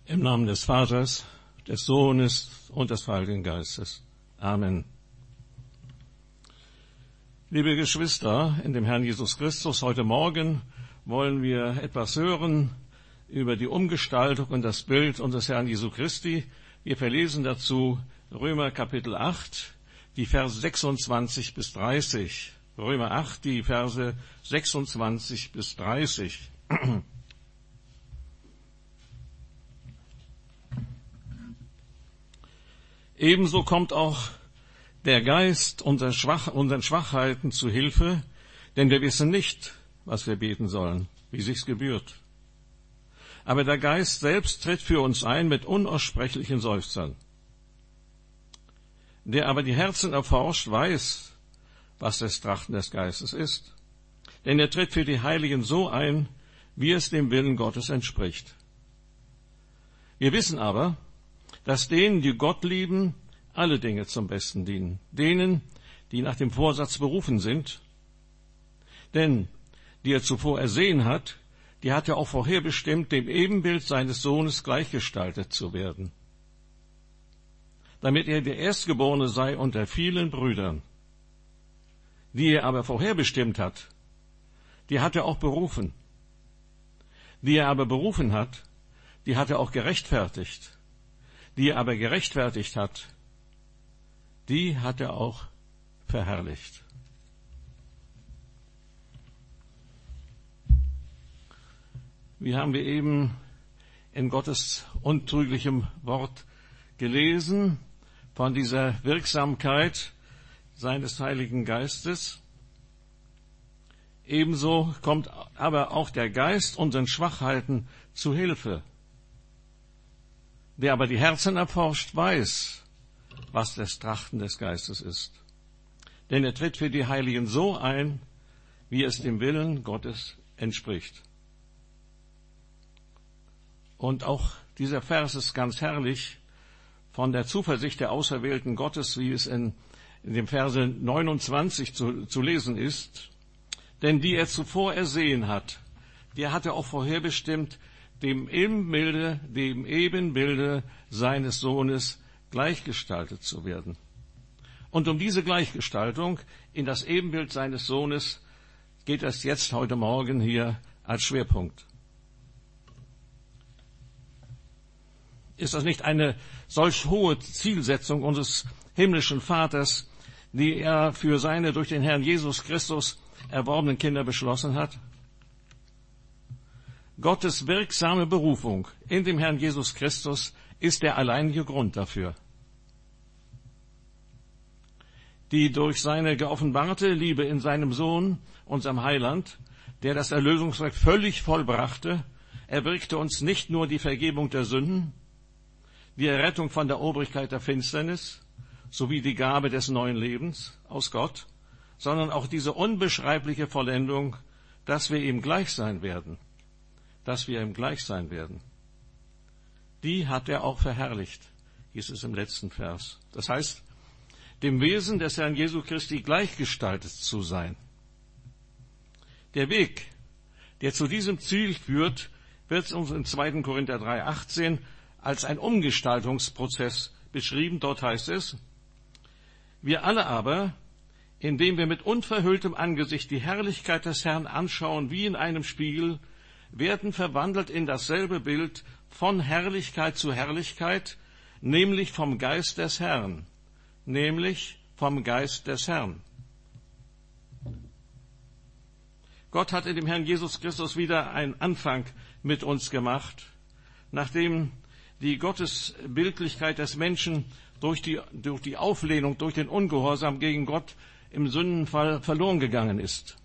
Im Namen des Vaters, des Sohnes und des Heiligen Geistes. Amen. Liebe Geschwister in dem Herrn Jesus Christus, heute Morgen wollen wir etwas hören über die Umgestaltung und das Bild unseres Herrn Jesu Christi. Wir verlesen dazu Römer Kapitel 8, die Verse 26 bis 30. Römer 8, die Verse 26 bis 30. Ebenso kommt auch der Geist unseren Schwachheiten zu Hilfe, denn wir wissen nicht, was wir beten sollen, wie sich's gebührt. Aber der Geist selbst tritt für uns ein mit unaussprechlichen Seufzern. Der aber die Herzen erforscht, weiß, was das Trachten des Geistes ist. Denn er tritt für die Heiligen so ein, wie es dem Willen Gottes entspricht. Wir wissen aber, dass denen, die Gott lieben, alle Dinge zum Besten dienen. Denen, die nach dem Vorsatz berufen sind. Denn die er zuvor ersehen hat, die hat er auch vorherbestimmt, dem Ebenbild seines Sohnes gleichgestaltet zu werden. Damit er der Erstgeborene sei unter vielen Brüdern. Die er aber vorherbestimmt hat, die hat er auch berufen. Die er aber berufen hat, die hat er auch gerechtfertigt. Die er aber gerechtfertigt hat, die hat er auch verherrlicht. Wie haben wir eben in Gottes untrüglichem Wort gelesen, von dieser Wirksamkeit seines Heiligen Geistes. Ebenso kommt aber auch der Geist unseren Schwachheiten zu Hilfe. Der aber die Herzen erforscht, weiß, was das Trachten des Geistes ist. Denn er tritt für die Heiligen so ein, wie es dem Willen Gottes entspricht. Und auch dieser Vers ist ganz herrlich von der Zuversicht der Auserwählten Gottes, wie es in dem Verse 29 zu lesen ist. Denn die er zuvor ersehen hat, die hat er auch vorherbestimmt, dem Ebenbilde seines Sohnes gleichgestaltet zu werden. Und um diese Gleichgestaltung in das Ebenbild seines Sohnes geht es jetzt heute Morgen hier als Schwerpunkt. Ist das nicht eine solch hohe Zielsetzung unseres himmlischen Vaters, die er für seine durch den Herrn Jesus Christus erworbenen Kinder beschlossen hat? Gottes wirksame Berufung in dem Herrn Jesus Christus ist der alleinige Grund dafür. Die durch seine geoffenbarte Liebe in seinem Sohn, unserem Heiland, der das Erlösungswerk völlig vollbrachte, erwirkte uns nicht nur die Vergebung der Sünden, die Errettung von der Obrigkeit der Finsternis, sowie die Gabe des neuen Lebens aus Gott, sondern auch diese unbeschreibliche Vollendung, dass wir ihm gleich sein werden. Die hat er auch verherrlicht, hieß es im letzten Vers. Das heißt, dem Wesen des Herrn Jesu Christi gleichgestaltet zu sein. Der Weg, der zu diesem Ziel führt, wird uns in 2. Korinther 3,18 als ein Umgestaltungsprozess beschrieben. Dort heißt es: Wir alle aber, indem wir mit unverhülltem Angesicht die Herrlichkeit des Herrn anschauen wie in einem Spiegel, werden verwandelt in dasselbe Bild von Herrlichkeit zu Herrlichkeit, nämlich vom Geist des Herrn. Gott hat in dem Herrn Jesus Christus wieder einen Anfang mit uns gemacht, nachdem die Gottesbildlichkeit des Menschen durch die Auflehnung, durch den Ungehorsam gegen Gott im Sündenfall verloren gegangen ist.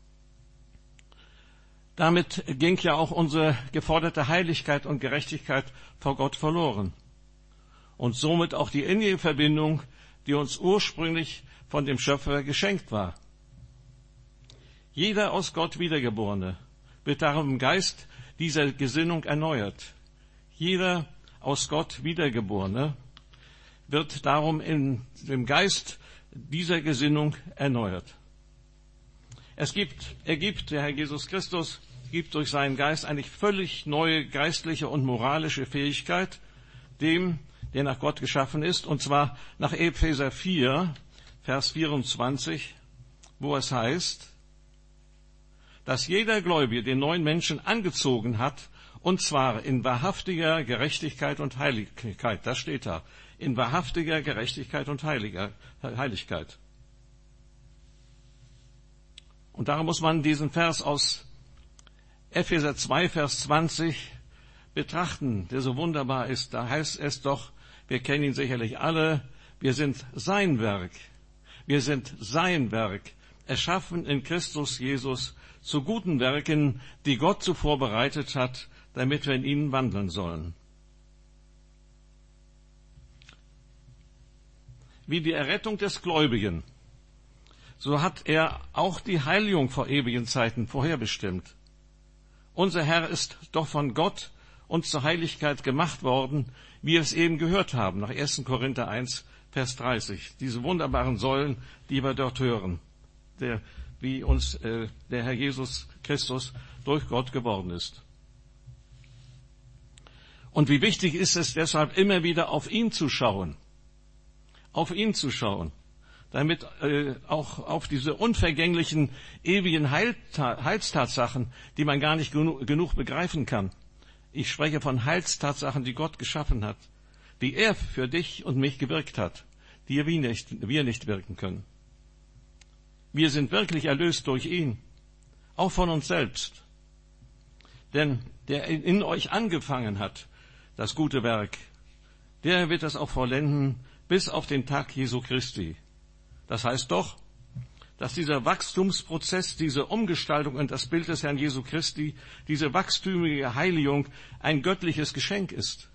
Damit ging ja auch unsere geforderte Heiligkeit und Gerechtigkeit vor Gott verloren. Und somit auch die innige Verbindung, die uns ursprünglich von dem Schöpfer geschenkt war. Jeder aus Gott Wiedergeborene wird darum im Geist dieser Gesinnung erneuert. Jeder aus Gott Wiedergeborene wird darum in dem Geist dieser Gesinnung erneuert. Er gibt, der Herr Jesus Christus, gibt durch seinen Geist eine völlig neue geistliche und moralische Fähigkeit dem, der nach Gott geschaffen ist, und zwar nach Epheser 4, Vers 24, wo es heißt, dass jeder Gläubige den neuen Menschen angezogen hat, und zwar in wahrhaftiger Gerechtigkeit und Heiligkeit. Das steht da. In wahrhaftiger Gerechtigkeit und Heiligkeit. Und darum muss man diesen Vers aus Epheser 2, Vers 20 betrachten, der so wunderbar ist. Da heißt es doch, wir kennen ihn sicherlich alle, wir sind sein Werk. Wir sind sein Werk, erschaffen in Christus Jesus zu guten Werken, die Gott zuvor bereitet hat, damit wir in ihnen wandeln sollen. Wie die Errettung des Gläubigen, so hat er auch die Heiligung vor ewigen Zeiten vorherbestimmt. Unser Herr ist doch von Gott uns zur Heiligkeit gemacht worden, wie wir es eben gehört haben, nach 1. Korinther 1, Vers 30. Diese wunderbaren Säulen, die wir dort hören, wie uns der Herr Jesus Christus durch Gott geworden ist. Und wie wichtig ist es deshalb, immer wieder auf ihn zu schauen, damit auch auf diese unvergänglichen, ewigen Heilstatsachen, die man gar nicht genug begreifen kann. Ich spreche von Heilstatsachen, die Gott geschaffen hat, die er für dich und mich gewirkt hat, die wir nicht wirken können. Wir sind wirklich erlöst durch ihn, auch von uns selbst. Denn der in euch angefangen hat, das gute Werk, der wird es auch vollenden bis auf den Tag Jesu Christi. Das heißt doch, dass dieser Wachstumsprozess, diese Umgestaltung in das Bild des Herrn Jesu Christi, diese wachstümliche Heiligung ein göttliches Geschenk ist.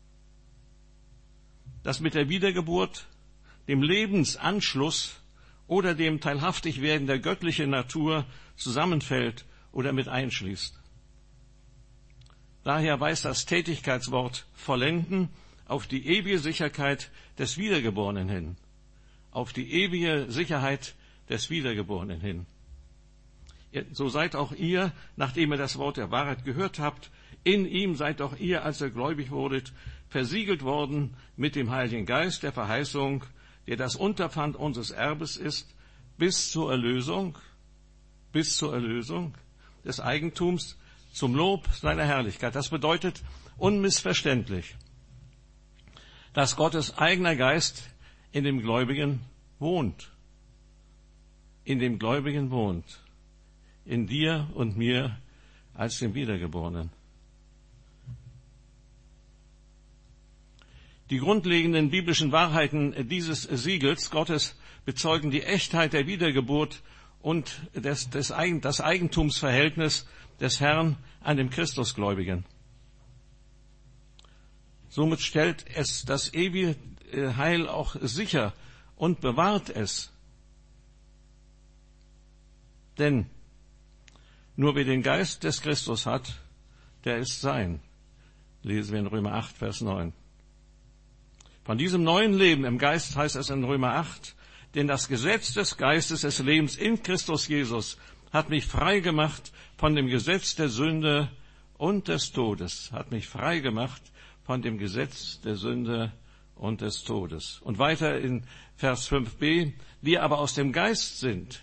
Das mit der Wiedergeburt, dem Lebensanschluss oder dem Teilhaftigwerden der göttlichen Natur zusammenfällt oder mit einschließt. Daher weist das Tätigkeitswort vollenden auf die ewige Sicherheit des Wiedergeborenen hin. Auf die ewige Sicherheit des Wiedergeborenen hin. So seid auch ihr, nachdem ihr das Wort der Wahrheit gehört habt, in ihm seid auch ihr, als ihr gläubig wurdet, versiegelt worden mit dem Heiligen Geist der Verheißung, der das Unterpfand unseres Erbes ist, bis zur Erlösung des Eigentums zum Lob seiner Herrlichkeit. Das bedeutet unmissverständlich, dass Gottes eigener Geist in dem Gläubigen wohnt. In dem Gläubigen wohnt. In dir und mir als dem Wiedergeborenen. Die grundlegenden biblischen Wahrheiten dieses Siegels Gottes bezeugen die Echtheit der Wiedergeburt und das Eigentumsverhältnis des Herrn an dem Christusgläubigen. Somit stellt es das ewige Heil auch sicher und bewahrt es. Denn nur wer den Geist des Christus hat, der ist sein. Lesen wir in Römer 8, Vers 9. Von diesem neuen Leben im Geist heißt es in Römer 8, denn das Gesetz des Geistes des Lebens in Christus Jesus hat mich frei gemacht von dem Gesetz der Sünde und des Todes. Hat mich frei gemacht von dem Gesetz der Sünde und des Todes. Und weiter in Vers 5b, die aber aus dem Geist sind,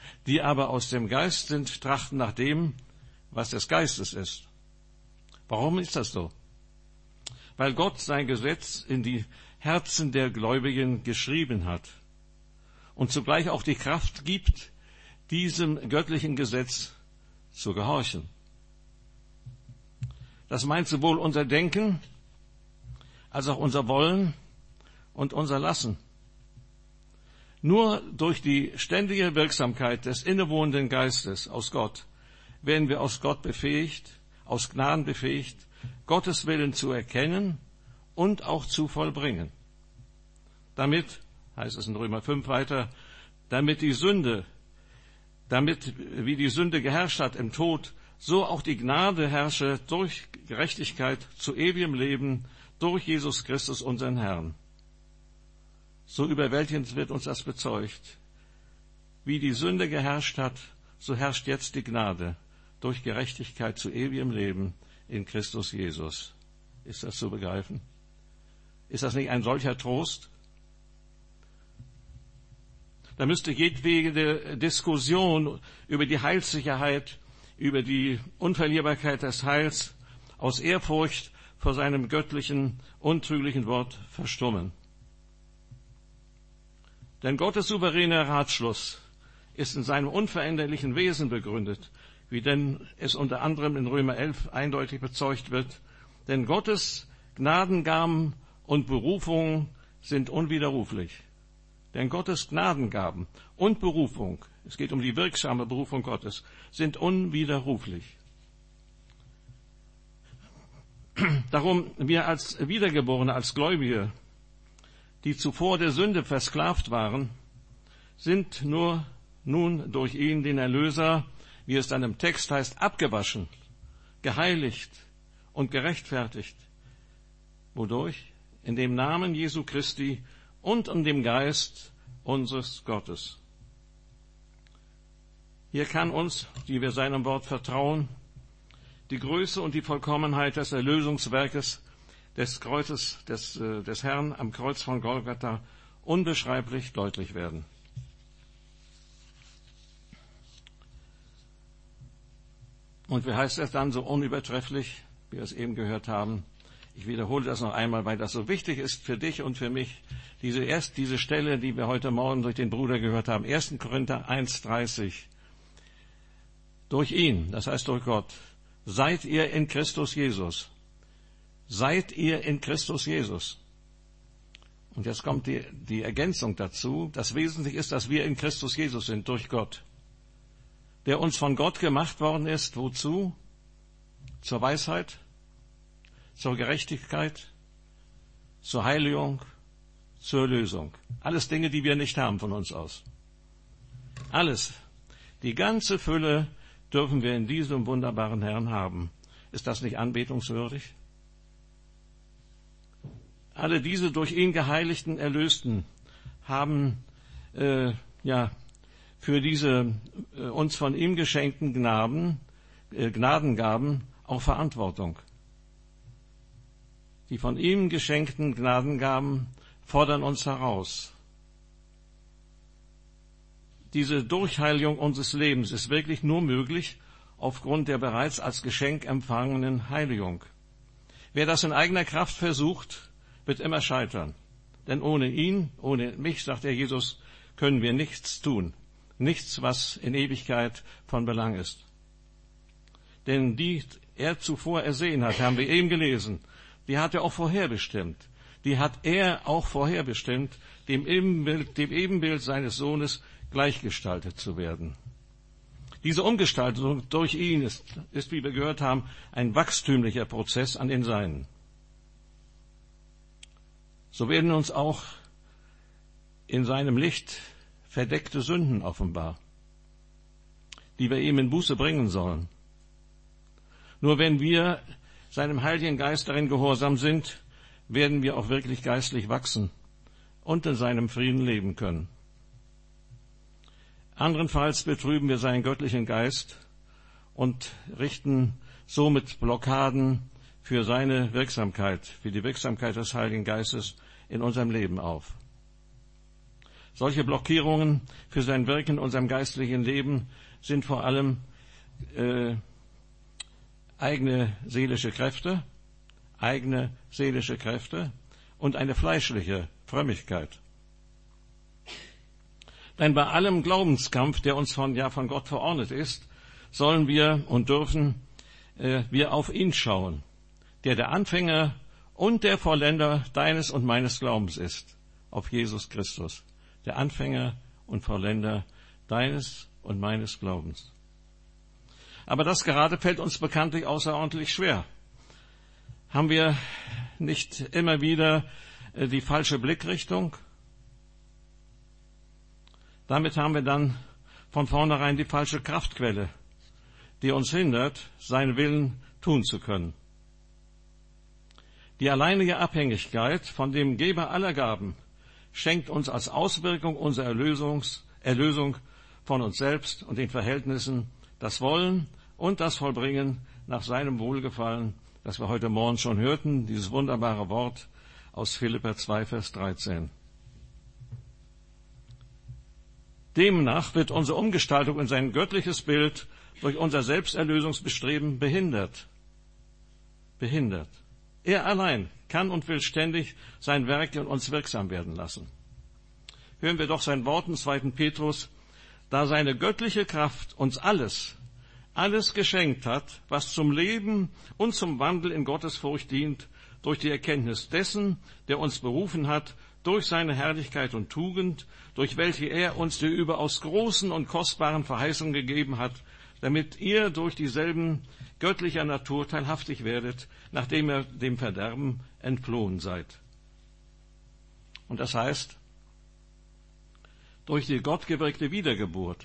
trachten nach dem, was des Geistes ist. Warum ist das so? Weil Gott sein Gesetz in die Herzen der Gläubigen geschrieben hat und zugleich auch die Kraft gibt, diesem göttlichen Gesetz zu gehorchen. Das meint sowohl unser Denken als auch unser Wollen und unser Lassen. Nur durch die ständige Wirksamkeit des innewohnenden Geistes aus Gott werden wir aus Gnaden befähigt, Gottes Willen zu erkennen und auch zu vollbringen. Damit, heißt es in Römer 5 weiter, damit wie die Sünde geherrscht hat im Tod, so auch die Gnade herrsche durch Gerechtigkeit zu ewigem Leben durch Jesus Christus, unseren Herrn. So überwältigend wird uns das bezeugt. Wie die Sünde geherrscht hat, so herrscht jetzt die Gnade durch Gerechtigkeit zu ewigem Leben in Christus Jesus. Ist das zu begreifen? Ist das nicht ein solcher Trost? Da müsste jedwede Diskussion über die Heilssicherheit, über die Unverlierbarkeit des Heils aus Ehrfurcht vor seinem göttlichen, untrüglichen Wort verstummen. Denn Gottes souveräner Ratschluss ist in seinem unveränderlichen Wesen begründet, wie denn es unter anderem in Römer 11 eindeutig bezeugt wird. Denn Gottes Gnadengaben und Berufungen sind unwiderruflich. Denn Gottes Gnadengaben und Berufung, es geht um die wirksame Berufung Gottes, sind unwiderruflich. Darum, wir als Wiedergeborene, als Gläubige, die zuvor der Sünde versklavt waren, sind nur nun durch ihn, den Erlöser, wie es dann im Text heißt, abgewaschen, geheiligt und gerechtfertigt. Wodurch? In dem Namen Jesu Christi und in dem Geist unseres Gottes. Hier kann uns, die wir seinem Wort vertrauen, die Größe und die Vollkommenheit des Erlösungswerkes des Kreuzes des Herrn am Kreuz von Golgatha unbeschreiblich deutlich werden. Und wie heißt es dann so unübertrefflich, wie wir es eben gehört haben? Ich wiederhole das noch einmal, weil das so wichtig ist für dich und für mich. Diese Stelle, die wir heute Morgen durch den Bruder gehört haben, 1. Korinther 1,30. Durch ihn, das heißt durch Gott, seid ihr in Christus Jesus. Seid ihr in Christus Jesus. Und jetzt kommt die Ergänzung dazu. Das Wesentliche ist, dass wir in Christus Jesus sind, durch Gott, der uns von Gott gemacht worden ist. Wozu? Zur Weisheit, zur Gerechtigkeit, zur Heiligung, zur Erlösung. Alles Dinge, die wir nicht haben von uns aus. Alles. Die ganze Fülle dürfen wir in diesem wunderbaren Herrn haben. Ist das nicht anbetungswürdig? Alle diese durch ihn geheiligten Erlösten haben für diese uns von ihm geschenkten Gnadengaben auch Verantwortung. Die von ihm geschenkten Gnadengaben fordern uns heraus. Diese Durchheiligung unseres Lebens ist wirklich nur möglich aufgrund der bereits als Geschenk empfangenen Heiligung. Wer das in eigener Kraft versucht, wird immer scheitern. Denn ohne ihn, ohne mich, sagt der Jesus, können wir nichts tun. Nichts, was in Ewigkeit von Belang ist. Denn die er zuvor ersehen hat, haben wir eben gelesen, die hat er auch vorherbestimmt. Die hat er auch vorherbestimmt, dem Ebenbild seines Sohnes gleichgestaltet zu werden. Diese Umgestaltung durch ihn ist, wie wir gehört haben, ein wachstümlicher Prozess an den Seinen. So werden uns auch in seinem Licht verdeckte Sünden offenbar, die wir ihm in Buße bringen sollen. Nur wenn wir seinem Heiligen Geist darin gehorsam sind, werden wir auch wirklich geistlich wachsen und in seinem Frieden leben können. Anderenfalls betrüben wir seinen göttlichen Geist und richten somit Blockaden für seine Wirksamkeit, für die Wirksamkeit des Heiligen Geistes in unserem Leben auf. Solche Blockierungen für sein Wirken in unserem geistlichen Leben sind vor allem eigene seelische Kräfte und eine fleischliche Frömmigkeit. Denn bei allem Glaubenskampf, der uns von Gott verordnet ist, sollen wir und dürfen wir auf ihn schauen, der Anfänger und der Vollender deines und meines Glaubens ist, auf Jesus Christus, der Anfänger und Vollender deines und meines Glaubens. Aber das gerade fällt uns bekanntlich außerordentlich schwer. Haben wir nicht immer wieder die falsche Blickrichtung? Damit haben wir dann von vornherein die falsche Kraftquelle, die uns hindert, seinen Willen tun zu können. Die alleinige Abhängigkeit von dem Geber aller Gaben schenkt uns als Auswirkung unserer Erlösung von uns selbst und den Verhältnissen das Wollen und das vollbringen nach seinem Wohlgefallen, das wir heute Morgen schon hörten, dieses wunderbare Wort aus Philipper 2, Vers 13. Demnach wird unsere Umgestaltung in sein göttliches Bild durch unser Selbsterlösungsbestreben behindert. Er allein kann und will ständig sein Werk in uns wirksam werden lassen. Hören wir doch sein Wort im 2. Petrus, da seine göttliche Kraft uns alles geschenkt hat, was zum Leben und zum Wandel in Gottesfurcht dient, durch die Erkenntnis dessen, der uns berufen hat, durch seine Herrlichkeit und Tugend, durch welche er uns die überaus großen und kostbaren Verheißungen gegeben hat, damit ihr durch dieselben göttlicher Natur teilhaftig werdet, nachdem ihr dem Verderben entflohen seid. Und das heißt, durch die gottgewirkte Wiedergeburt.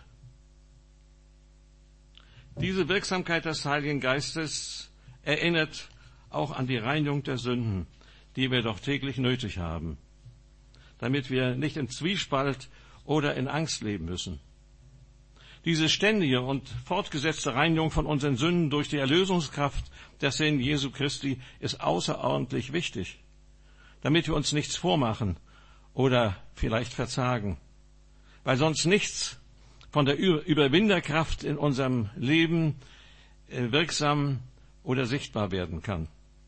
Diese Wirksamkeit des Heiligen Geistes erinnert auch an die Reinigung der Sünden, die wir doch täglich nötig haben, damit wir nicht im Zwiespalt oder in Angst leben müssen. Diese ständige und fortgesetzte Reinigung von unseren Sünden durch die Erlösungskraft des Herrn Jesu Christi ist außerordentlich wichtig, damit wir uns nichts vormachen oder vielleicht verzagen, weil sonst nichts von der Überwinderkraft in unserem Leben wirksam oder sichtbar werden kann.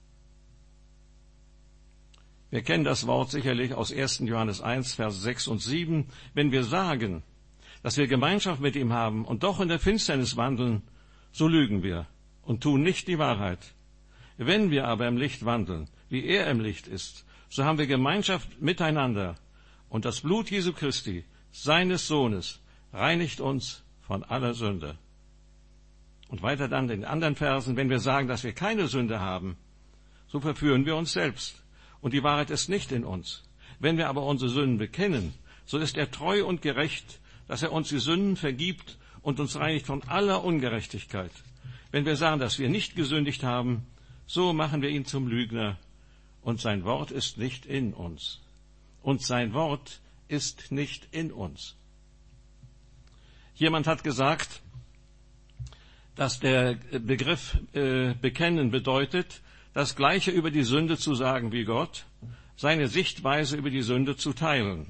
Wir kennen das Wort sicherlich aus 1. Johannes 1, Vers 6 und 7. Wenn wir sagen, dass wir Gemeinschaft mit ihm haben und doch in der Finsternis wandeln, so lügen wir und tun nicht die Wahrheit. Wenn wir aber im Licht wandeln, wie er im Licht ist, so haben wir Gemeinschaft miteinander. Und das Blut Jesu Christi, seines Sohnes, reinigt uns von aller Sünde. Und weiter dann in den anderen Versen, wenn wir sagen, dass wir keine Sünde haben, so verführen wir uns selbst. Und die Wahrheit ist nicht in uns. Wenn wir aber unsere Sünden bekennen, so ist er treu und gerecht, dass er uns die Sünden vergibt und uns reinigt von aller Ungerechtigkeit. Wenn wir sagen, dass wir nicht gesündigt haben, so machen wir ihn zum Lügner, und sein Wort ist nicht in uns. Und sein Wort ist nicht in uns. Jemand hat gesagt, dass der Begriff bekennen bedeutet, das Gleiche über die Sünde zu sagen wie Gott, seine Sichtweise über die Sünde zu teilen.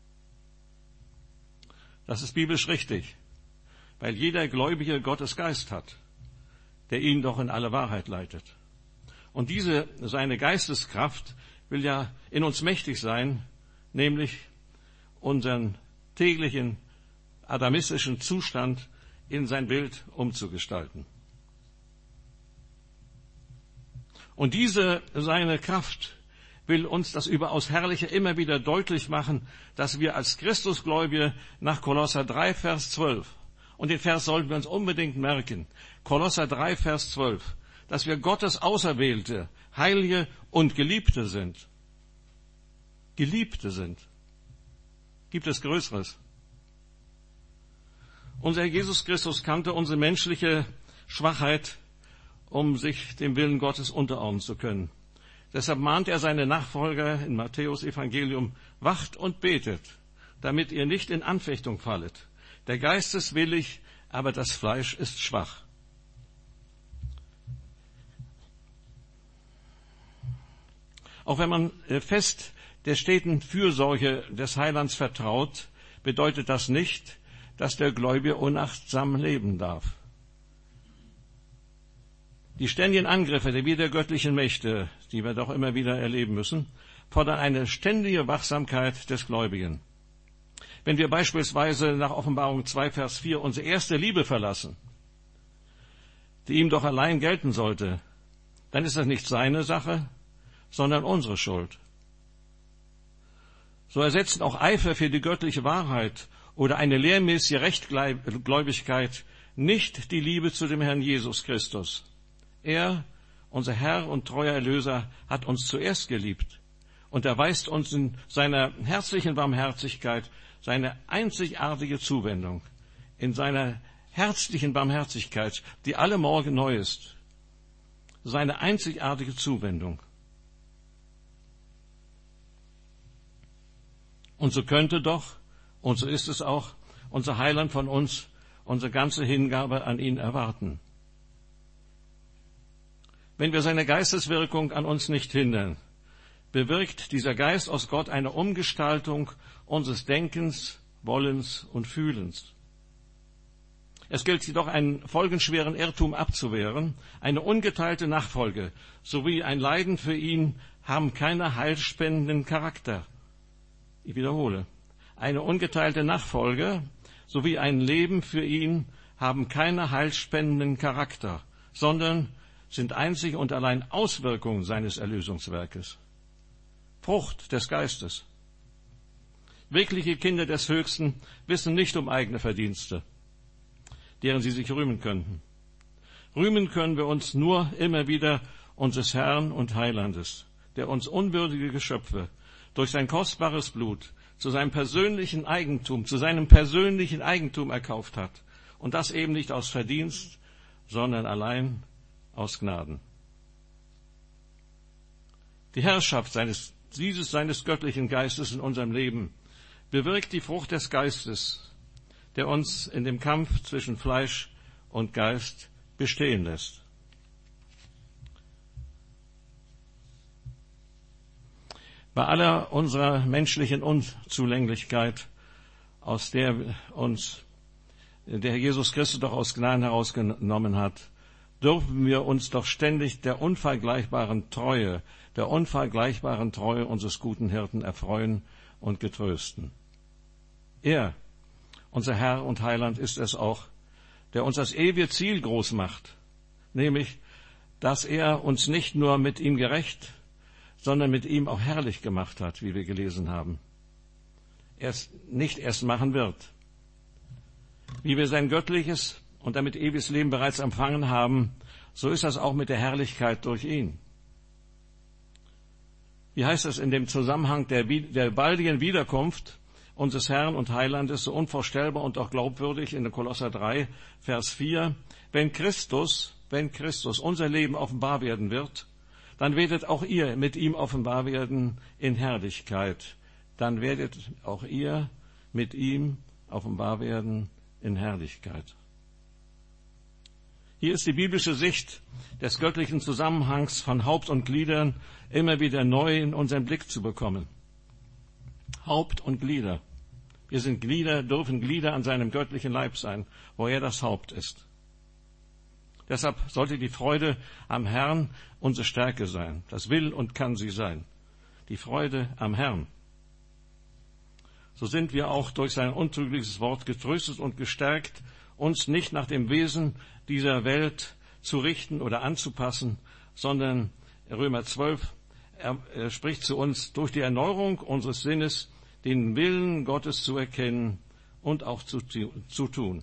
Das ist biblisch richtig, weil jeder Gläubige Gottes Geist hat, der ihn doch in alle Wahrheit leitet. Und diese, seine Geisteskraft will ja in uns mächtig sein, nämlich unseren täglichen adamistischen Zustand in sein Bild umzugestalten. Und diese, seine Kraft will uns das überaus Herrliche immer wieder deutlich machen, dass wir als Christusgläubige nach Kolosser 3, Vers 12, und den Vers sollten wir uns unbedingt merken, Kolosser 3, Vers 12, dass wir Gottes Auserwählte, Heilige und Geliebte sind. Geliebte sind. Gibt es Größeres? Unser Herr Jesus Christus kannte unsere menschliche Schwachheit, um sich dem Willen Gottes unterordnen zu können. Deshalb mahnt er seine Nachfolger in Matthäus Evangelium, wacht und betet, damit ihr nicht in Anfechtung fallet. Der Geist ist willig, aber das Fleisch ist schwach. Auch wenn man fest der steten Fürsorge des Heilands vertraut, bedeutet das nicht, dass der Gläubige unachtsam leben darf. Die ständigen Angriffe der widergöttlichen Mächte, die wir doch immer wieder erleben müssen, fordern eine ständige Wachsamkeit des Gläubigen. Wenn wir beispielsweise nach Offenbarung 2, Vers 4 unsere erste Liebe verlassen, die ihm doch allein gelten sollte, dann ist das nicht seine Sache, sondern unsere Schuld. So ersetzen auch Eifer für die göttliche Wahrheit oder eine lehrmäßige Rechtgläubigkeit nicht die Liebe zu dem Herrn Jesus Christus. Er, unser Herr und treuer Erlöser, hat uns zuerst geliebt und erweist uns in seiner herzlichen Barmherzigkeit seine einzigartige Zuwendung, in seiner herzlichen Barmherzigkeit, die alle Morgen neu ist, seine einzigartige Zuwendung. Und so könnte doch, und so ist es auch, unser Heiland von uns unsere ganze Hingabe an ihn erwarten. wenn wir seine Geisteswirkung an uns nicht hindern, bewirkt dieser Geist aus Gott eine Umgestaltung unseres Denkens, Wollens und Fühlens. Es gilt jedoch, einen folgenschweren Irrtum abzuwehren. Eine ungeteilte Nachfolge sowie ein Leiden für ihn haben keinen heilspendenden Charakter. Ich wiederhole. Eine ungeteilte Nachfolge sowie ein Leben für ihn haben keinen heilspendenden Charakter, sondern sind einzig und allein Auswirkungen seines Erlösungswerkes. Frucht des Geistes. Wirkliche Kinder des Höchsten wissen nicht um eigene Verdienste, deren sie sich rühmen könnten. Rühmen können wir uns nur immer wieder unseres Herrn und Heilandes, der uns unwürdige Geschöpfe durch sein kostbares Blut zu seinem persönlichen Eigentum erkauft hat. Und das eben nicht aus Verdienst, sondern allein aus Gnaden. Die Herrschaft seines göttlichen Geistes in unserem Leben bewirkt die Frucht des Geistes, der uns in dem Kampf zwischen Fleisch und Geist bestehen lässt. Bei aller unserer menschlichen Unzulänglichkeit, aus der Jesus Christus doch aus Gnaden herausgenommen hat, dürfen wir uns doch ständig der unvergleichbaren Treue unseres guten Hirten erfreuen und getrösten. Er, unser Herr und Heiland, ist es auch, der uns das ewige Ziel groß macht, nämlich, dass er uns nicht nur mit ihm gerecht, sondern mit ihm auch herrlich gemacht hat, wie wir gelesen haben. Nicht erst machen wird. Wie wir sein göttliches und damit ewiges Leben bereits empfangen haben, so ist das auch mit der Herrlichkeit durch ihn. Wie heißt es in dem Zusammenhang der baldigen Wiederkunft unseres Herrn und Heilandes so unvorstellbar und auch glaubwürdig in Kolosser 3, Vers 4, wenn Christus unser Leben offenbar werden wird, dann werdet auch ihr mit ihm offenbar werden in Herrlichkeit. Dann werdet auch ihr mit ihm offenbar werden in Herrlichkeit. Hier ist die biblische Sicht des göttlichen Zusammenhangs von Haupt und Gliedern immer wieder neu in unseren Blick zu bekommen. Haupt und Glieder. Wir sind Glieder, dürfen Glieder an seinem göttlichen Leib sein, wo er das Haupt ist. Deshalb sollte die Freude am Herrn unsere Stärke sein. Das will und kann sie sein. Die Freude am Herrn. So sind wir auch durch sein untrügliches Wort getröstet und gestärkt, uns nicht nach dem Wesen dieser Welt zu richten oder anzupassen, sondern Römer 12 er spricht zu uns, durch die Erneuerung unseres Sinnes den Willen Gottes zu erkennen und auch zu tun.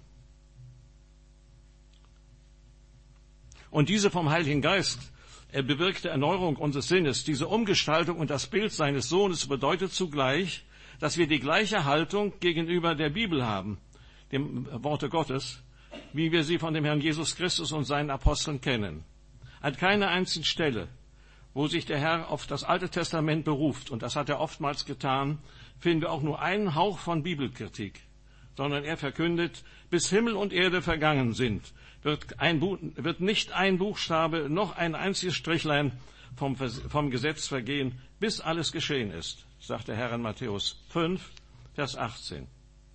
Und diese vom Heiligen Geist bewirkte Erneuerung unseres Sinnes, diese Umgestaltung und das Bild seines Sohnes bedeutet zugleich, dass wir die gleiche Haltung gegenüber der Bibel haben, dem Worte Gottes, wie wir sie von dem Herrn Jesus Christus und seinen Aposteln kennen. An keiner einzigen Stelle, wo sich der Herr auf das Alte Testament beruft, und das hat er oftmals getan, finden wir auch nur einen Hauch von Bibelkritik, sondern er verkündet, bis Himmel und Erde vergangen sind, wird nicht ein Buchstabe noch ein einziges Strichlein vom Gesetz vergehen, bis alles geschehen ist, sagt der Herr in Matthäus 5, Vers 18.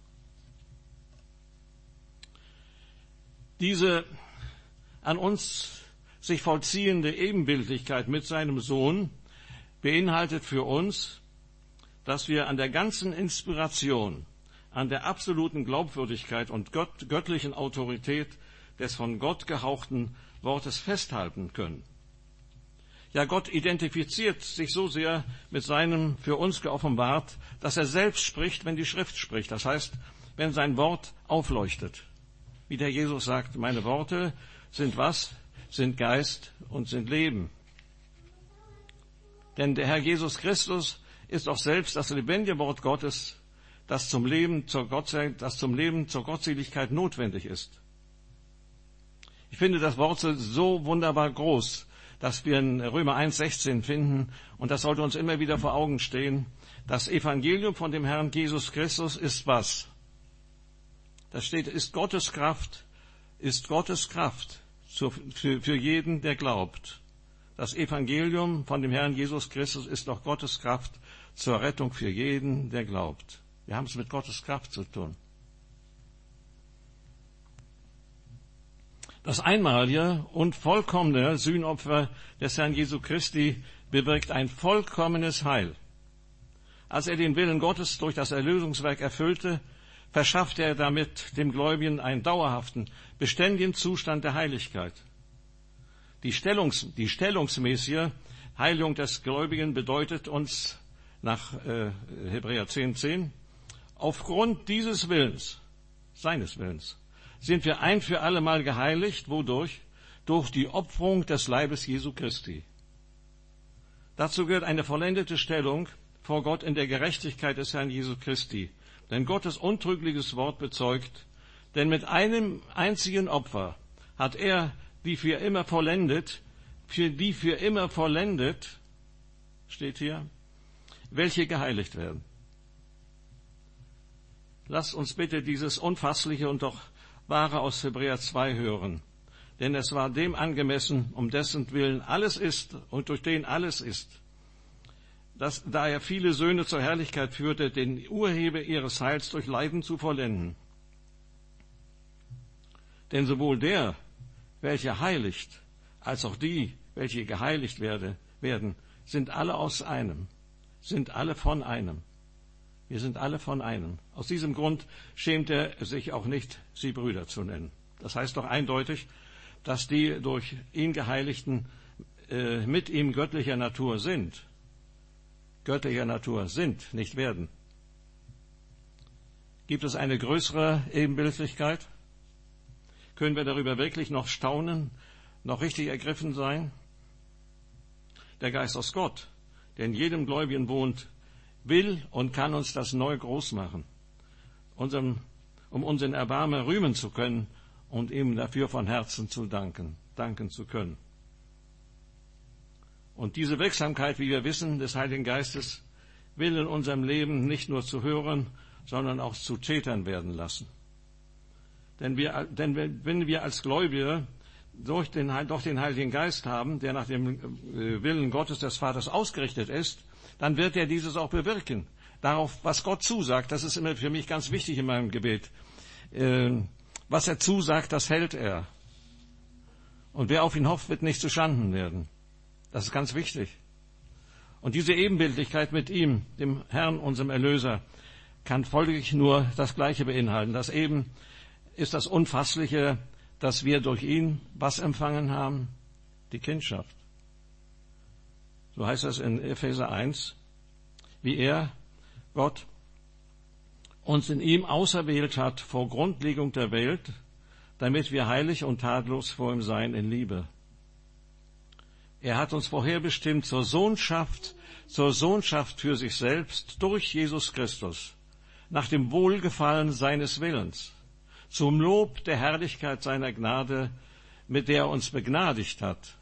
Diese an uns sich vollziehende Ebenbildlichkeit mit seinem Sohn beinhaltet für uns, dass wir an der ganzen Inspiration, an der absoluten Glaubwürdigkeit und göttlichen Autorität des von Gott gehauchten Wortes festhalten können. Ja, Gott identifiziert sich so sehr mit seinem für uns geoffenbart, dass er selbst spricht, wenn die Schrift spricht. Das heißt, wenn sein Wort aufleuchtet. Wie der Jesus sagt, meine Worte sind was? Sind Geist und sind Leben. Denn der Herr Jesus Christus ist auch selbst das lebendige Wort Gottes, das zum Leben zur Gottseligkeit notwendig ist. Ich finde das Wort so wunderbar groß, dass wir in Römer 1,16 finden, und das sollte uns immer wieder vor Augen stehen. Das Evangelium von dem Herrn Jesus Christus ist was? Da steht, ist Gottes Kraft für jeden, der glaubt. Das Evangelium von dem Herrn Jesus Christus ist doch Gottes Kraft zur Rettung für jeden, der glaubt. Wir haben es mit Gottes Kraft zu tun. Das einmalige und vollkommene Sühnopfer des Herrn Jesu Christi bewirkt ein vollkommenes Heil. Als er den Willen Gottes durch das Erlösungswerk erfüllte, verschaffte er damit dem Gläubigen einen dauerhaften, beständigen Zustand der Heiligkeit. Die stellungsmäßige Heiligung des Gläubigen bedeutet uns nach Hebräer 10,10, aufgrund dieses Willens, seines Willens, sind wir ein für alle Mal geheiligt. Wodurch? Durch die Opferung des Leibes Jesu Christi. Dazu gehört eine vollendete Stellung vor Gott in der Gerechtigkeit des Herrn Jesu Christi. Denn Gottes untrügliches Wort bezeugt, denn mit einem einzigen Opfer hat er die für immer vollendet, steht hier, welche geheiligt werden. Lasst uns bitte dieses Unfassliche und doch Wahre aus Hebräer 2 hören. Denn es war dem angemessen, um dessen Willen alles ist und durch den alles ist, dass, da er viele Söhne zur Herrlichkeit führte, den Urheber ihres Heils durch Leiden zu vollenden. Denn sowohl der, welcher heiligt, als auch die, welche geheiligt werden, sind alle aus einem, sind alle von einem. Wir sind alle von einem. Aus diesem Grund schämt er sich auch nicht, sie Brüder zu nennen. Das heißt doch eindeutig, dass die durch ihn Geheiligten mit ihm göttlicher Natur sind. Göttlicher Natur sind, nicht werden. Gibt es eine größere Ebenbildlichkeit? Können wir darüber wirklich noch staunen, noch richtig ergriffen sein? Der Geist aus Gott, der in jedem Gläubigen wohnt, will und kann uns das neu groß machen, um unseren Erbarmer rühmen zu können und ihm dafür von Herzen zu danken zu können. Und diese Wirksamkeit, wie wir wissen, des Heiligen Geistes, will in unserem Leben nicht nur zu hören, sondern auch zu Tätern werden lassen. Denn wenn wir als Gläubige doch den Heiligen Geist haben, der nach dem Willen Gottes des Vaters ausgerichtet ist, dann wird er dieses auch bewirken. Darauf, was Gott zusagt, das ist immer für mich ganz wichtig in meinem Gebet. Was er zusagt, das hält er. Und wer auf ihn hofft, wird nicht zuschanden werden. Das ist ganz wichtig. Und diese Ebenbildlichkeit mit ihm, dem Herrn, unserem Erlöser, kann folglich nur das Gleiche beinhalten. Das eben ist das Unfassliche, dass wir durch ihn was empfangen haben? Die Kindschaft. So heißt es in Epheser 1, wie er, Gott, uns in ihm auserwählt hat vor Grundlegung der Welt, damit wir heilig und tadellos vor ihm seien in Liebe. Er hat uns vorherbestimmt zur Sohnschaft für sich selbst durch Jesus Christus, nach dem Wohlgefallen seines Willens, zum Lob der Herrlichkeit seiner Gnade, mit der er uns begnadigt hat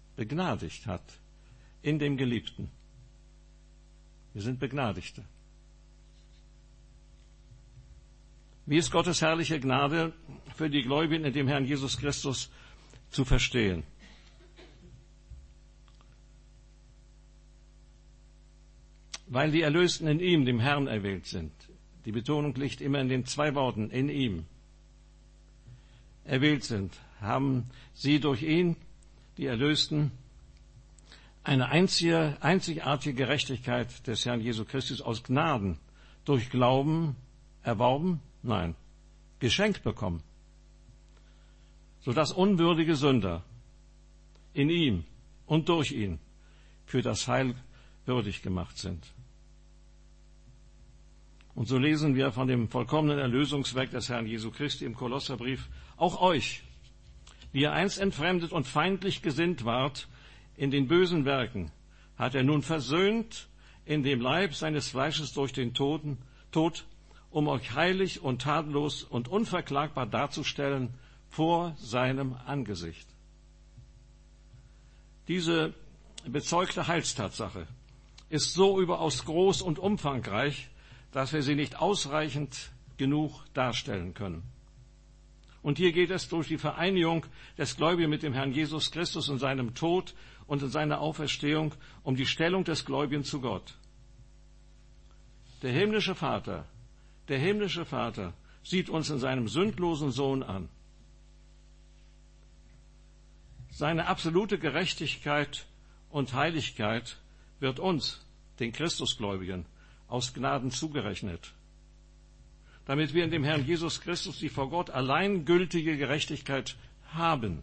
in dem Geliebten. Wir sind Begnadigte. Wie ist Gottes herrliche Gnade für die Gläubigen in dem Herrn Jesus Christus zu verstehen? Weil die Erlösten in ihm, dem Herrn, erwählt sind. Die Betonung liegt immer in den zwei Worten, in ihm. Erwählt sind, haben sie durch ihn, die Erlösten, eine einzigartige Gerechtigkeit des Herrn Jesu Christus aus Gnaden durch Glauben erworben? Nein, geschenkt bekommen. Sodass unwürdige Sünder in ihm und durch ihn für das Heil würdig gemacht sind. Und so lesen wir von dem vollkommenen Erlösungswerk des Herrn Jesu Christi im Kolosserbrief, auch euch, wie ihr einst entfremdet und feindlich gesinnt wart in den bösen Werken, hat er nun versöhnt in dem Leib seines Fleisches durch den Tod, um euch heilig und tadellos und unverklagbar darzustellen vor seinem Angesicht. Diese bezeugte Heilstatsache ist so überaus groß und umfangreich, dass wir sie nicht ausreichend genug darstellen können. Und hier geht es durch die Vereinigung des Gläubigen mit dem Herrn Jesus Christus und seinem Tod und in seiner Auferstehung um die Stellung des Gläubigen zu Gott. Der himmlische Vater sieht uns in seinem sündlosen Sohn an. Seine absolute Gerechtigkeit und Heiligkeit wird uns, den Christusgläubigen, aus Gnaden zugerechnet, damit wir in dem Herrn Jesus Christus die vor Gott allein gültige Gerechtigkeit haben.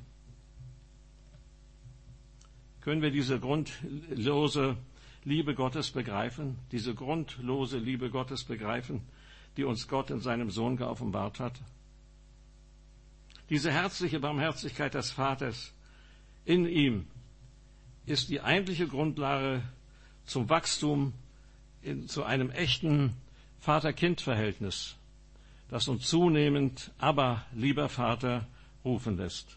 Können wir diese grundlose Liebe Gottes begreifen, diese grundlose Liebe Gottes begreifen, die uns Gott in seinem Sohn geoffenbart hat? Diese herzliche Barmherzigkeit des Vaters in ihm ist die eigentliche Grundlage zum Wachstum zu einem echten Vater-Kind-Verhältnis, das uns zunehmend aber lieber Vater rufen lässt.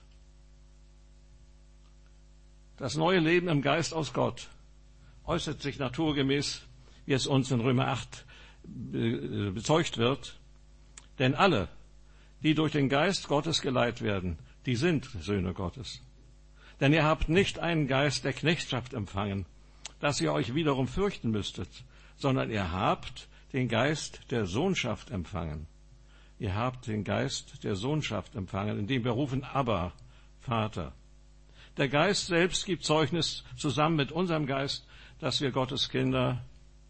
Das neue Leben im Geist aus Gott äußert sich naturgemäß, wie es uns in Römer 8 bezeugt wird, denn alle, die durch den Geist Gottes geleitet werden, die sind Söhne Gottes. Denn ihr habt nicht einen Geist der Knechtschaft empfangen, dass ihr euch wiederum fürchten müsstet, sondern ihr habt den Geist der Sohnschaft empfangen. Ihr habt den Geist der Sohnschaft empfangen, indem wir rufen, Abba, Vater. Der Geist selbst gibt Zeugnis zusammen mit unserem Geist, dass wir Gottes Kinder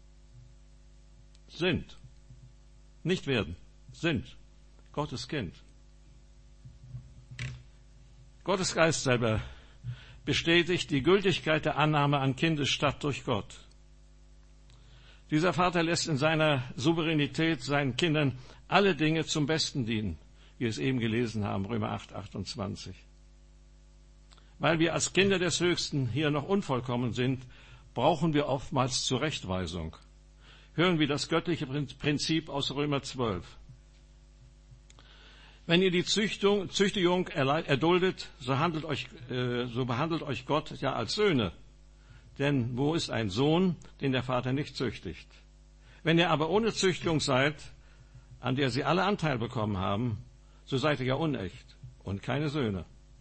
sind. Nicht werden, sind. Gottes Kind. Gottes Geist selber bestätigt die Gültigkeit der Annahme an Kindesstatt durch Gott. Dieser Vater lässt in seiner Souveränität seinen Kindern alle Dinge zum Besten dienen, wie wir es eben gelesen haben, Römer 8, 28. Weil wir als Kinder des Höchsten hier noch unvollkommen sind, brauchen wir oftmals Zurechtweisung. Hören wir das göttliche Prinzip aus Römer 12. Wenn ihr die Züchtigung erduldet, so behandelt euch Gott ja als Söhne. Denn wo ist ein Sohn, den der Vater nicht züchtigt? Wenn ihr aber ohne Züchtigung seid, an der sie alle Anteil bekommen haben, so seid ihr ja unecht und keine Söhne.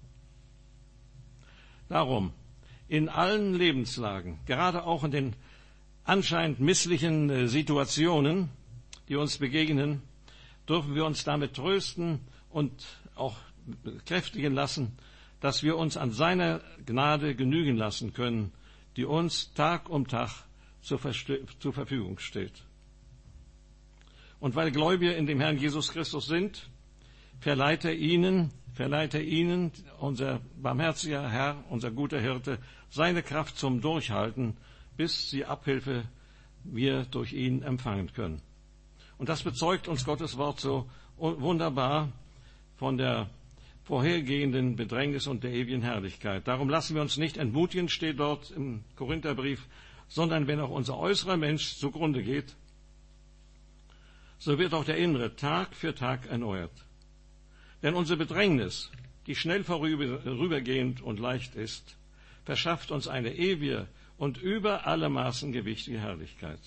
Darum, in allen Lebenslagen, gerade auch in den anscheinend misslichen Situationen, die uns begegnen, dürfen wir uns damit trösten und auch kräftigen lassen, dass wir uns an seiner Gnade genügen lassen können, die uns Tag um Tag zur Verfügung steht. Und weil Gläubige in dem Herrn Jesus Christus sind, verleiht er ihnen, unser barmherziger Herr, unser guter Hirte, seine Kraft zum Durchhalten, bis die Abhilfe wir durch ihn empfangen können. Und das bezeugt uns Gottes Wort so wunderbar von der vorhergehenden Bedrängnis und der ewigen Herrlichkeit. Darum lassen wir uns nicht entmutigen, steht dort im Korintherbrief, sondern wenn auch unser äußerer Mensch zugrunde geht, so wird auch der innere Tag für Tag erneuert. Denn unsere Bedrängnis, die schnell vorübergehend und leicht ist, verschafft uns eine ewige und über alle Maßen gewichtige Herrlichkeit.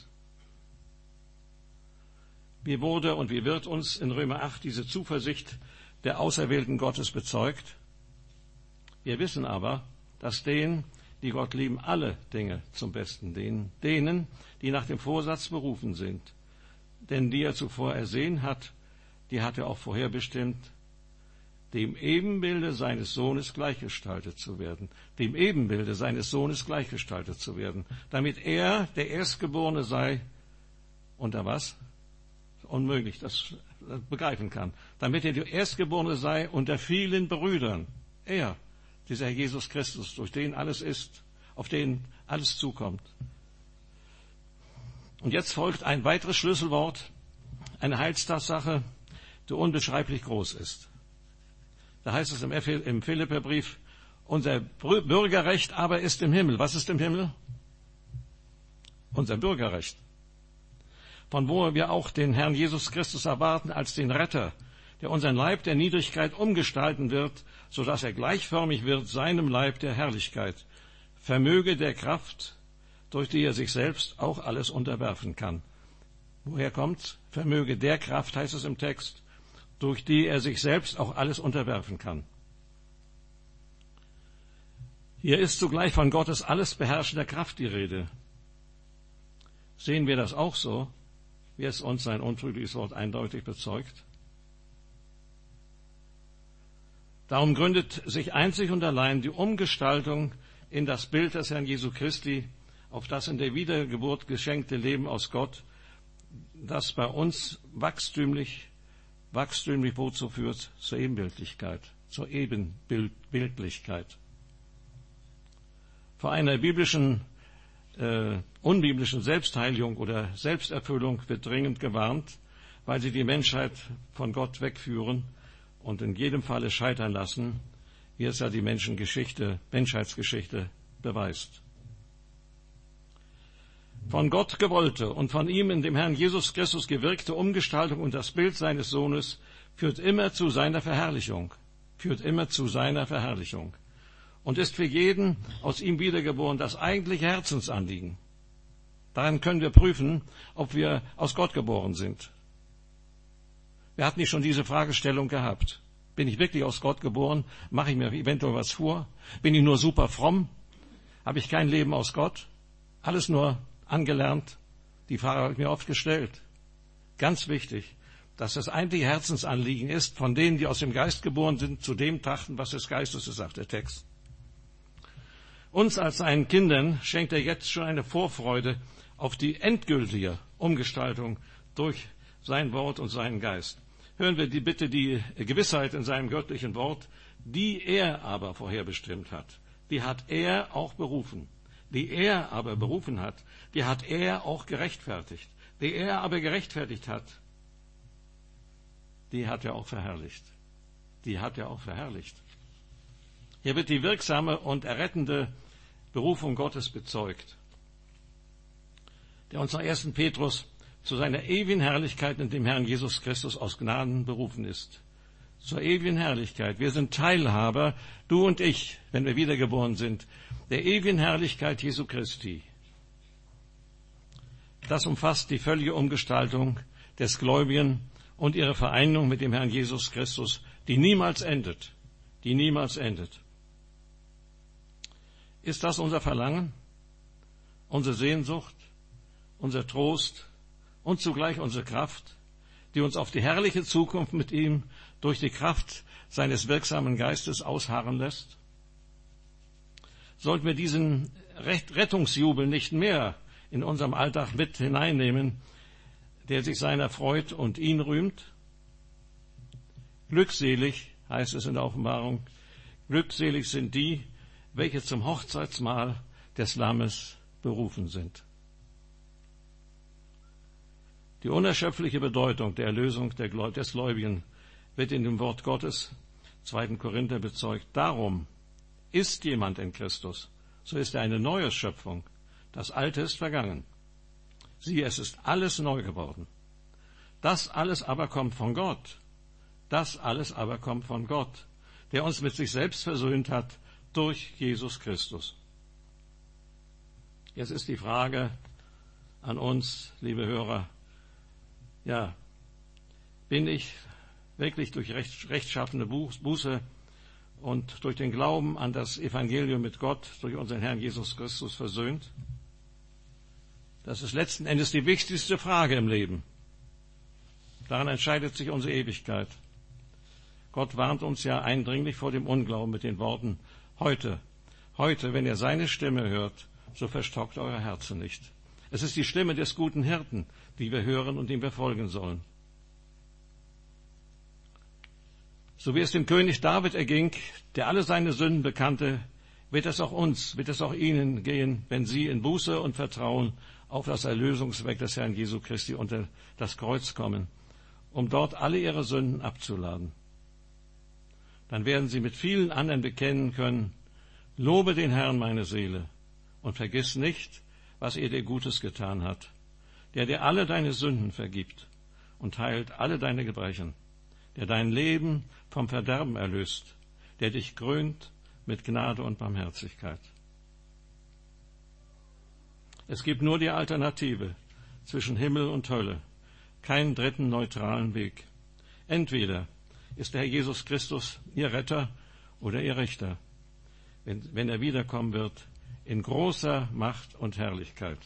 Wie wurde und wie wird uns in Römer 8 diese Zuversicht der Auserwählten Gottes bezeugt? Wir wissen aber, dass denen, die Gott lieben, alle Dinge zum Besten dienen, denen, die nach dem Vorsatz berufen sind. Denn die er zuvor ersehen hat, die hat er auch vorherbestimmt, dem Ebenbilde seines Sohnes gleichgestaltet zu werden. Dem Ebenbilde seines Sohnes gleichgestaltet zu werden. Damit er der Erstgeborene sei, unter was? Unmöglich, das begreifen kann. Damit er der Erstgeborene sei unter vielen Brüdern. Er, dieser Herr Jesus Christus, durch den alles ist, auf den alles zukommt. Und jetzt folgt ein weiteres Schlüsselwort, eine Heilstatsache, die unbeschreiblich groß ist. Da heißt es im Philipperbrief, unser Bürgerrecht aber ist im Himmel. Was ist im Himmel? Unser Bürgerrecht. Von wo wir auch den Herrn Jesus Christus erwarten als den Retter, der unseren Leib der Niedrigkeit umgestalten wird, sodass er gleichförmig wird seinem Leib der Herrlichkeit, vermöge der Kraft, durch die er sich selbst auch alles unterwerfen kann. Woher kommt's? Vermöge der Kraft, heißt es im Text, durch die er sich selbst auch alles unterwerfen kann. Hier ist zugleich von Gottes alles beherrschender Kraft die Rede. Sehen wir das auch so, wie es uns sein untrügliches Wort eindeutig bezeugt? Darum gründet sich einzig und allein die Umgestaltung in das Bild des Herrn Jesu Christi auf das in der Wiedergeburt geschenkte Leben aus Gott, das bei uns wachstümlich wozu führt? Zur Ebenbildlichkeit, zur Ebenbildlichkeit. Vor einer unbiblischen Selbstheiligung oder Selbsterfüllung wird dringend gewarnt, weil sie die Menschheit von Gott wegführen und in jedem Falle scheitern lassen, wie es ja die Menschheitsgeschichte beweist. Von Gott gewollte und von ihm in dem Herrn Jesus Christus gewirkte Umgestaltung und das Bild seines Sohnes führt immer zu seiner Verherrlichung, und ist für jeden aus ihm wiedergeboren das eigentliche Herzensanliegen. Daran können wir prüfen, ob wir aus Gott geboren sind. Wer hat nicht schon diese Fragestellung gehabt? Bin ich wirklich aus Gott geboren? Mache ich mir eventuell was vor? Bin ich nur super fromm? Habe ich kein Leben aus Gott? Alles nur angelernt? Die Frage habe ich mir oft gestellt. Ganz wichtig, dass das eigentliche Herzensanliegen ist, von denen, die aus dem Geist geboren sind, zu dem trachten, was des Geistes ist, sagt der Text. Uns als seinen Kindern schenkt er jetzt schon eine Vorfreude auf die endgültige Umgestaltung durch sein Wort und seinen Geist. Hören wir bitte die Gewissheit in seinem göttlichen Wort, die er aber vorherbestimmt hat. Die hat er auch berufen. Die er aber berufen hat, die hat er auch gerechtfertigt. Die er aber gerechtfertigt hat, die hat er auch verherrlicht. Hier wird die wirksame und errettende Berufung Gottes bezeugt, der uns nach 1. Petrus zu seiner ewigen Herrlichkeit in dem Herrn Jesus Christus aus Gnaden berufen ist. Zur ewigen Herrlichkeit. Wir sind Teilhaber, du und ich, wenn wir wiedergeboren sind, der ewigen Herrlichkeit Jesu Christi. Das umfasst die völlige Umgestaltung des Gläubigen und ihre Vereinigung mit dem Herrn Jesus Christus, die niemals endet. Ist das unser Verlangen, unsere Sehnsucht, unser Trost und zugleich unsere Kraft, die uns auf die herrliche Zukunft mit ihm durch die Kraft seines wirksamen Geistes ausharren lässt? Sollten wir diesen Rettungsjubel nicht mehr in unserem Alltag mit hineinnehmen, der sich seiner freut und ihn rühmt? Glückselig, heißt es in der Offenbarung, glückselig sind die, welche zum Hochzeitsmahl des Lammes berufen sind. Die unerschöpfliche Bedeutung der Erlösung des Gläubigen wird in dem Wort Gottes, 2. Korinther, bezeugt. Darum ist jemand in Christus, so ist er eine neue Schöpfung. Das Alte ist vergangen. Siehe, es ist alles neu geworden. Das alles aber kommt von Gott. Der uns mit sich selbst versöhnt hat durch Jesus Christus. Jetzt ist die Frage an uns, liebe Hörer, bin ich wirklich durch rechtschaffene Buße und durch den Glauben an das Evangelium mit Gott, durch unseren Herrn Jesus Christus versöhnt? Das ist letzten Endes die wichtigste Frage im Leben. Daran entscheidet sich unsere Ewigkeit. Gott warnt uns ja eindringlich vor dem Unglauben mit den Worten, heute, wenn ihr seine Stimme hört, so verstockt eure Herzen nicht. Es ist die Stimme des guten Hirten, die wir hören und dem wir folgen sollen. So wie es dem König David erging, der alle seine Sünden bekannte, wird es auch Ihnen gehen, wenn Sie in Buße und Vertrauen auf das Erlösungswerk des Herrn Jesu Christi unter das Kreuz kommen, um dort alle Ihre Sünden abzuladen. Dann werden Sie mit vielen anderen bekennen können, lobe den Herrn, meine Seele, und vergiss nicht, was er dir Gutes getan hat, der dir alle deine Sünden vergibt und heilt alle deine Gebrechen, der dein Leben vom Verderben erlöst, der dich krönt mit Gnade und Barmherzigkeit. Es gibt nur die Alternative zwischen Himmel und Hölle, keinen dritten neutralen Weg. Entweder ist der Herr Jesus Christus Ihr Retter oder Ihr Richter. wenn er wiederkommen wird, in großer Macht und Herrlichkeit.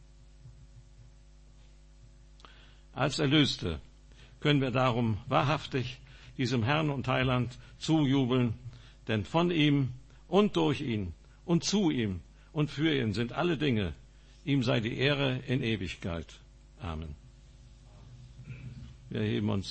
Als Erlöste können wir darum wahrhaftig diesem Herrn und Heiland zujubeln, denn von ihm und durch ihn und zu ihm und für ihn sind alle Dinge. Ihm sei die Ehre in Ewigkeit. Amen. Wir erheben uns